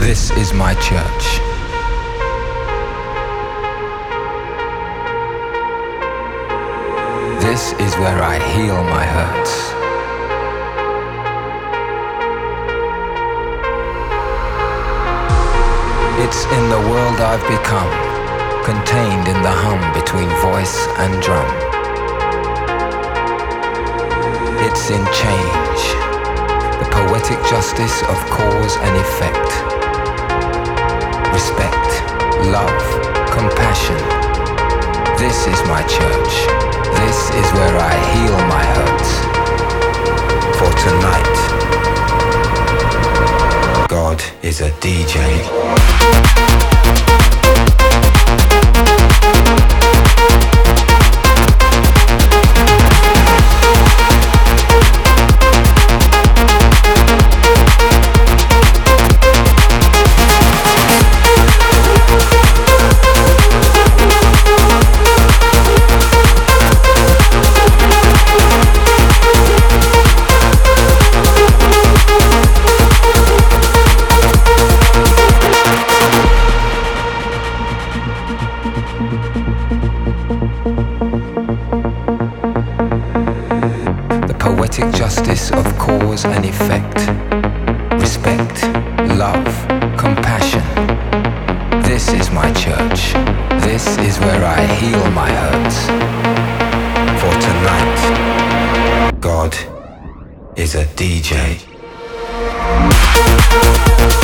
This is my church. This is where I heal my hurts. It's in the world I've become, contained in the hum between voice and drum. It's in change, the poetic justice of cause and effect. Respect, love, compassion. This is my church. This is where I heal my hurts. For tonight, God is a DJ. Poetic justice of cause and effect. Respect, love, compassion. This is my church. This is where I heal my hurts. For tonight, God is a DJ.